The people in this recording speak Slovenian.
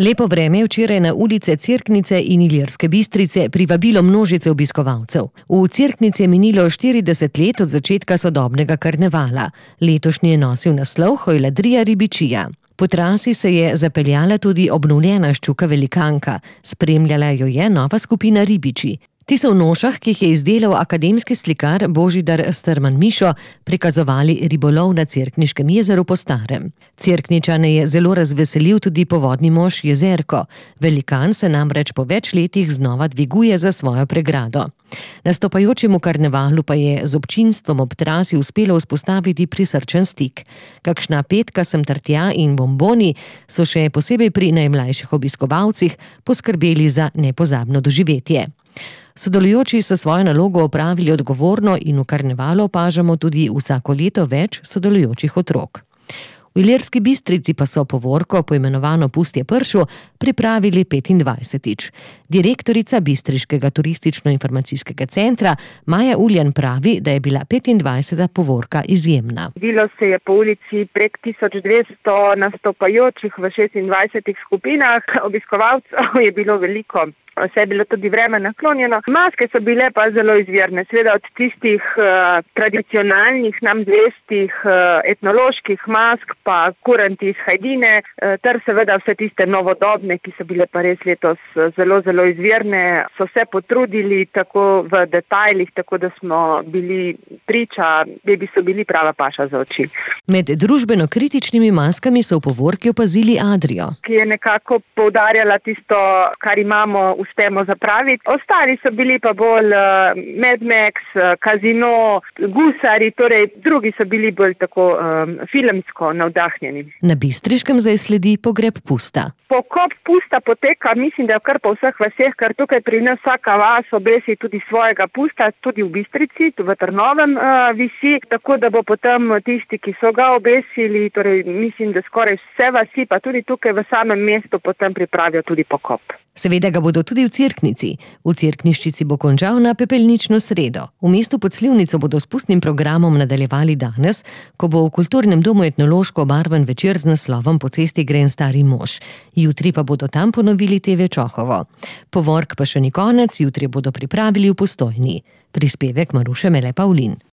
Lepo vreme je včeraj na ulice Cerknice in Ilirske Bistrice privabilo množice obiskovalcev. V Cerknici je minilo 40 let od začetka sodobnega karnevala. Letošnji je nosil naslov Hojladrija ribičija. Po trasi se je zapeljala tudi obnovljena ščuka velikanka. Spremljala jo je nova skupina ribiči. Ti so v nošah, ki jih je izdelal akademski slikar Božidar Strman-Mišo, prikazovali ribolov na Cerkniškem jezeru po starem. Cerkničane je zelo razveselil tudi povodni mož Jezerko. Velikan se namreč po več letih znova dviguje za svojo pregrado. Nastopajočemu karnevalu pa je z občinstvom ob trasi uspelo vzpostaviti prisrčen stik. Kakšna petka sem ter tja in bomboni so še posebej pri najmlajših obiskovalcih poskrbeli za nepozabno doživetje. Sodelujoči so svojo nalogo opravili odgovorno in v karnevalu opažamo tudi vsako leto več sodelujočih otrok. V Ilirski Bistrici pa so povorko, poimenovano Pustje pršu, pripravili 25. Direktorica Bistriškega turistično-informacijskega centra Maja Uljan pravi, da je bila 25. povorka izjemna. Bilo se je po ulici prek 1200 nastopajočih v 26 skupinah, obiskovalcev je bilo veliko. Vse je bilo tudi vreme naklonjeno. Maske so bile pa zelo izvirne, seveda od tistih tradicionalnih, nam zvestih etnoloških mask, pa kuranti iz Hajdine, ter seveda vse tiste novodobne, ki so bile pa res letos zelo, zelo izvirne. So se potrudili tako v detajlih, tako da smo bili priča, bebi so bili prava paša za oči. Med družbeno kritičnimi maskami so v povorki opazili Adrio, ki je nekako poudarjala tisto, kar imamo uspemo zapraviti. Ostali so bili pa bolj Mad Max, Casino, Gusari, torej drugi so bili bolj tako filmsko navdahnjeni. Na Bistriškem zdaj sledi pogreb pusta. Pokop pusta poteka, mislim, da je kar po vseh vaseh, ker tukaj pri nas vsaka vas obesi tudi svojega pusta, tudi v Bistrici, tu v Trnovem visi, tako da bo potem tisti, ki so ga obesili, torej mislim, da skoraj vse vasi, pa tudi tukaj v samem mestu potem pripravijo tudi pokop. Seveda ga bodo tudi v Cerknici. V Cerkniščici bo končal na pepelnično sredo. V mestu pod Slivnico bodo s pustnim programom nadaljevali danes, ko bo v kulturnem domu etnološko obarvan večer z naslovom Po cesti gre en stari mož. Jutri pa bodo tam ponovili TV Čohovo. Povork pa še ni konec, jutri bodo pripravili v Postojni. Prispevek Maruše Mele Pavlin.